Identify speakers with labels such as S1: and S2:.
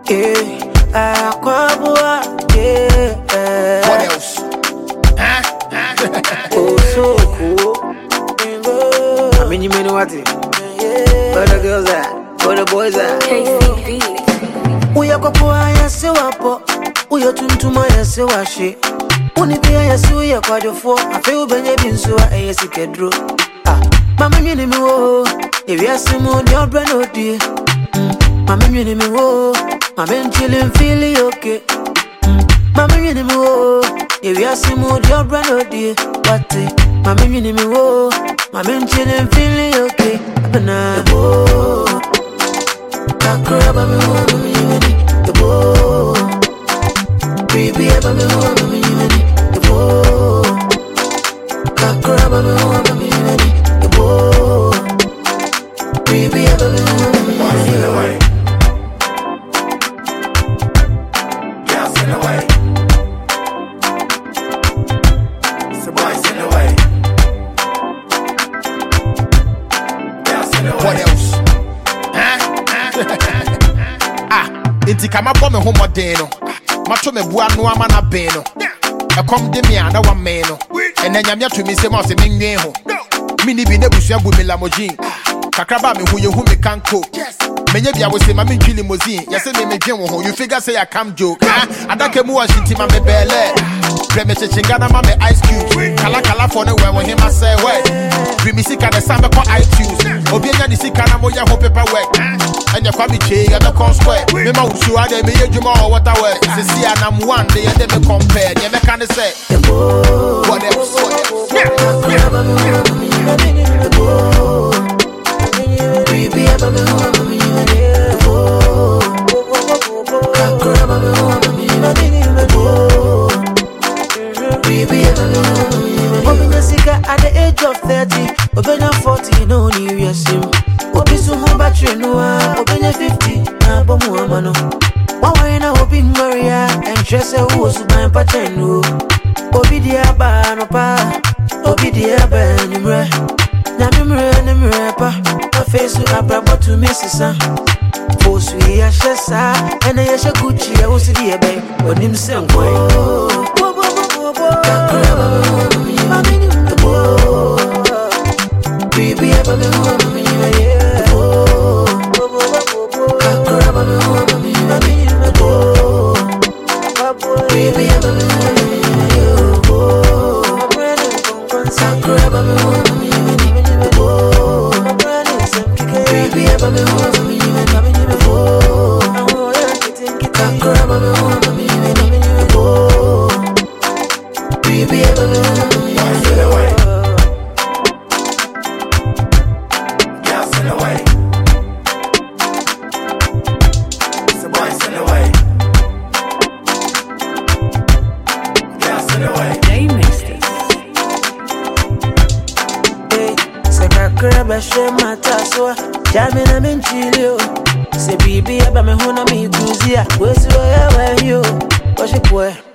S1: What else?
S2: Oh, so cool. I mean, you know what? Where the girls at? Where the boys at?
S3: KCB.
S2: We are Kopoa, so up. We are Tuntuma, so I she. Only be I see we are quite a four. I feel Benjamin, so I see Kedro. Mamma, you know, if you are some more, your brand, oh dear. Mamma, you know, I'm in chilling, feeling okay. Mamma, you know, if you are some more, your brand, oh dear. What the? Mamma, you know, I'm in chilling, feeling okay. Banana, oh, I grab a movie, the bow. Baby, I'm a movie, the bow. I grab a movie, the bow. Baby, I'm a movie.
S1: Boys in the way. Girls in the way. So boys in the way. Girls in the way. What else? Inti kama bombe homo deno. Macho me bua no ama na beno. E kom de me ana wa me no. Ene nyamya to me se mo se menwen ho. Mini bi na busua bu me lamojin. Kakraba me hu ye hu me kanko. Menye bia wo se ma me twili limousine. Ye se me dwen wo ho. You figure say I come joke. Adake mu wa shinti ma me bele. Bre me chechingana ma me ice cube. Kala for no we him I say we. Bre mi sika na sambe ko iTunes. Obi enya ni sika na mo ya ho paperwork. Enya kwa mi che ya me con square. Me ma usu ade me ye dwuma o water we. Se si anam one dey and me compare. Ye me kan say. What else?
S2: Baby, I'm a movie, the bow. Baby, I'm a movie. Open the cigar at the age of 30. Open your 40, no new year sim. Open some more battery, no. Open your 50, na bomu amano. One na obi Maria and Tressa who was my patenu. Obi dia ba no pa. Obi dia ba nimre. Namre pa. My face to abra to Mrs. Force we a shesa and I shall Gucci. I was the bay. But him same way. Baby, I'm a movie. Baby, I'm a Jamming I'm in Chile. Say, baby, I'm a hona me cruise. Where's where you? What's your boy?